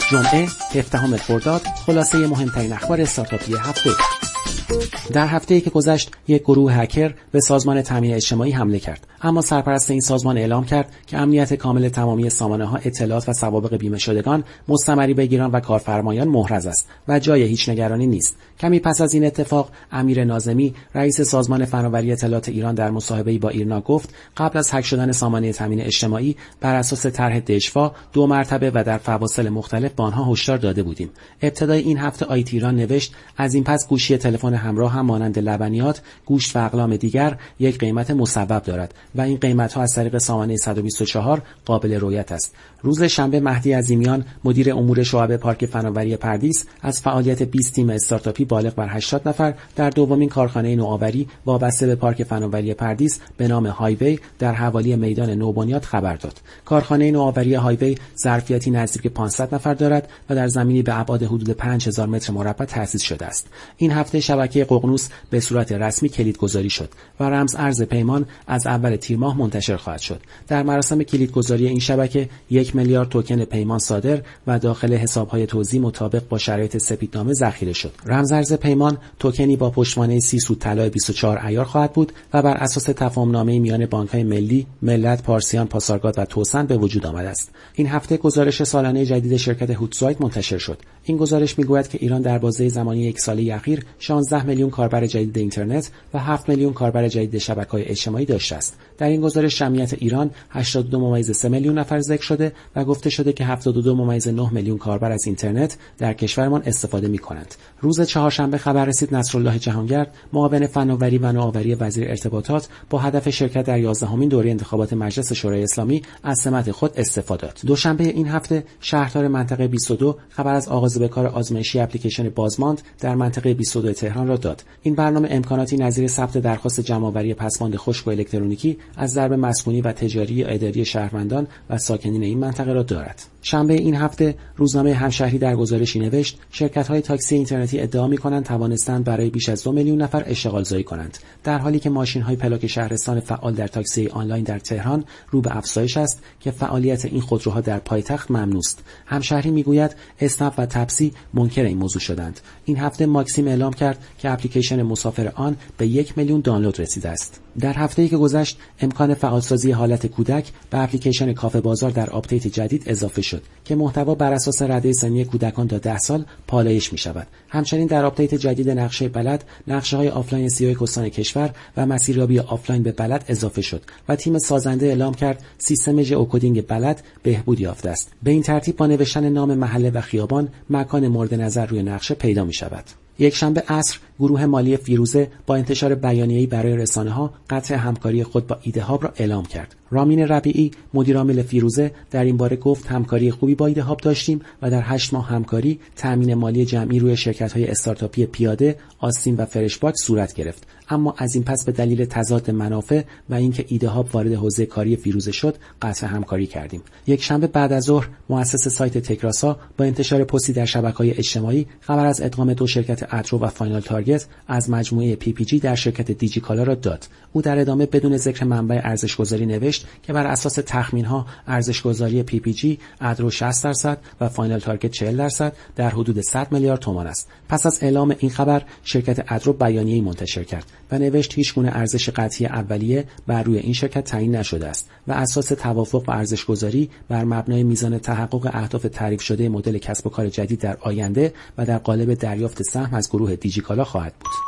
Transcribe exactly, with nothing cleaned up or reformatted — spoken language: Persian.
جمعه هفدهم خرداد خلاصه مهمترین اخبار استارتاپی هفته. در هفته‌ای که گذشت یک گروه هکر به سازمان تامین اجتماعی حمله کرد، اما سرپرست این سازمان اعلام کرد که امنیت کامل تمامی سامانه‌ها، اطلاعات و سوابق بیمه شدگان، مستمری بگیران و کارفرمایان محرز است و جای هیچ نگرانی نیست. کمی پس از این اتفاق، امیر ناظمی، رئیس سازمان فناوری اطلاعات ایران، در مصاحبه‌ای با ایرنا گفت قبل از هک شدن سامانه تامین اجتماعی بر اساس طرح دشوا دو مرتبه و در فواصل مختلف به آنها هشدار داده بودیم. ابتدای این هفته آیتی ایران نوشت از این پس گوشی تلفن همراه هم مانند لبنیات، گوشت و اقلام دیگر یک قیمت مصوب دارد و این قیمت‌ها از طریق سامانه صد و بیست و چهار قابل رؤیت است. روز شنبه مهدی عظیمیان، مدیر امور شعبه پارک فناوری پردیس، از فعالیت بیست تیم استارتاپی بالغ بر هشتاد نفر در دومین کارخانه نوآوری وابسته به پارک فناوری پردیس به نام هایوی در حوالی میدان نوبنیاد خبر داد. کارخانه نوآوری هایوی ظرفیتی نزدیک پانصد نفر دارد و در زمینی به ابعاد حدود پنج هزار متر مربع تأسیس شده است. این هفته شبکه ققنوس به صورت رسمی کلیدگذاری شد و رمز ارز پیمان از اول تیر ماه منتشر خواهد شد. در مراسم کلیدگذاری این شبکه یک میلیارد توکن پیمان صادر و داخل حساب‌های توزیع مطابق با شرایط سپیدنامه ذخیره شد. رمز ارز پیمان توکنی با پشتوانه سی سود طلای بیست و چهار عیار خواهد بود و بر اساس تفاهم‌نامه میان بانک‌های ملی، ملت، پارسیان، پاسارگاد و توسن به وجود آمده است. این هفته گزارش سالانه جدید شرکت هوتسوایت منتشر شد. این گزارش میگوید که ایران در بازه زمانی یک ساله اخیر شانزده میلیون کاربر جدید اینترنت و هفت میلیون کاربر جدید شبکه‌های اجتماعی داشته است. در این گزارش جمعیت ایران هشتاد و دو ممیز سه میلیون نفر ذکر شده و گفته شده که هفتاد و دو ممیز نه میلیون کاربر از اینترنت در کشورمان استفاده می‌کنند. روز چهارشنبه خبر رسید نصرالله جهانگرد، معاون فناوری و نوآوری وزیر ارتباطات، با هدف شرکت در یازدهمین دوره انتخابات مجلس شورای اسلامی از سمت خود استفاده داد. دوشنبه این هفته شهردار منطقه بیست و دو خبر از آغاز به کار آزمایشی اپلیکیشن بازماند در منطقه بیست و دو تهران را داد. این برنامه امکاناتی نظیر ثبت درخواست جمع‌آوری پسماند خشک و الکترونیکی از ضرب مسکونی و تجاری و اداری شهروندان و ساکنین این منطقه را دارد. شنبه این هفته روزنامه همشهری در گزارشی نوشت شرکت‌های تاکسی اینترنتی ادعا می‌کنند توانستند برای بیش از دو میلیون نفر اشتغال زایی کنند، در حالی که ماشین‌های پلاک شهرستان فعال در تاکسی آنلاین در تهران رو به افزایش است که فعالیت این خودروها در پایتخت ممنوع است. همشهری می‌گوید اسنپ و تپسی منکر این موضوع شدند. این هفته ماکسیم اعلام کرد که اپلیکیشن مسافر آن به یک میلیون دانلود رسیده است. در هفته‌ای که گذشت امکان فعالسازی حالت کودک به اپلیکیشن کافه بازار در آپدیت جدید اضافه شد که محتوا بر اساس رده سنی کودکان تا ده سال پالایش می شود. همچنین در آپدیت جدید نقشه بلد، نقشه‌های آفلاین سیاق استان کشور و مسیریابی آفلاین به بلد اضافه شد و تیم سازنده اعلام کرد سیستم ژئوکدینگ بلد بهبود یافته است. به این ترتیب با نوشتن نام محله و خیابان مکان مورد نظر روی نقشه پیدا می شود. یک شنبه عصر گروه مالی فیروزه با انتشار بیانیه‌ای برای رسانه‌ها قطع همکاری خود با ایدهاب را اعلام کرد. رامین ربیعی، مدیرعامل فیروزه، در این باره گفت همکاری خوبی با ایدهاب داشتیم و در هشت ماه همکاری تامین مالی جمعی روی شرکت‌های استارتاپی پیاده، آستین و فرش باکس صورت گرفت. اما از این پس به دلیل تضاد منافع و اینکه ایدهاب وارد حوزه کاری فیروزه شد، قطع همکاری کردیم. یک شنبه بعد از ظهر مؤسس سایت تکراسا با انتشار پستی در شبکه‌های اجتماعی خبر از ادغام دو شرکت اترو و فاینال تارگت از مجموعه پی پی جی در شرکت دیجیکالا را داد. او در ادامه بدون ذکر منبع ارزش‌گذاری نوشت که بر اساس تخمین‌ها ارزش‌گذاری پی پی جی اترو شصت درصد و فاینال تارگت چهل درصد در حدود صد میلیارد تومان است. پس از اعلام این خبر شرکت اترو بیانیه‌ای منتشر کرد و نوشت هیچگونه ارزش قطعی اولیه بر روی این شرکت تعیین نشده است و اساس توافق و ارزش‌گذاری بر مبنای میزان تحقق اهداف تعریف شده مدل کسب و کار جدید در آینده و در قالب دریافت سهم از گروه دیجیکالا خواهد بود.